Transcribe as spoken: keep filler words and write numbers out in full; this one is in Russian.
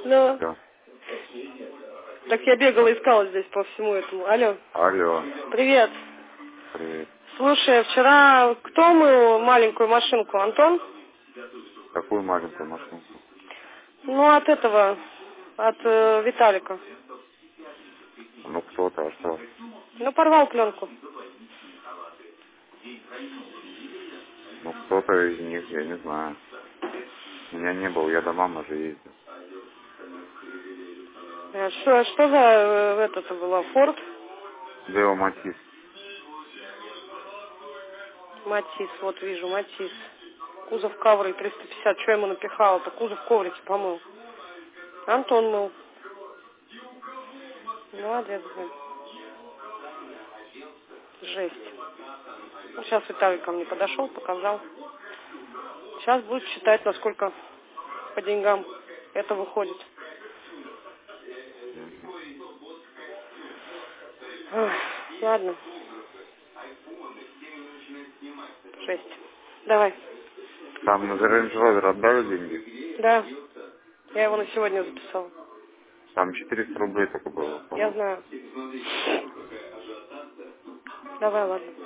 Ну, Все. так я бегала, искала здесь по всему этому. Алло. Алло. Привет. Привет. Слушай, вчера кто мыл маленькую машинку? Антон? Какую маленькую машинку? Ну, от этого, от э, Виталика. Ну, кто-то, а что? Ну, порвал пленку. Ну, кто-то из них, я не знаю. Меня не было, я до мамы же ездил. А Что, что за э, это-то было? Форд? Део Матис. Матис, вот вижу, Матис. Кузов ковры триста пятьдесят. Что ему напихало-то? Кузов коврики помыл. Антон мыл. Молодец, блин. Жесть. Ну, сейчас Виталий ко мне подошел, показал. Сейчас будет считать, насколько по деньгам это выходит. Ах, ладно. Жесть. Давай. Там на Range Rover отдали деньги? Да. Я его на сегодня записала. Там четыреста рублей только было, Я по-моему. знаю. Давай, ладно.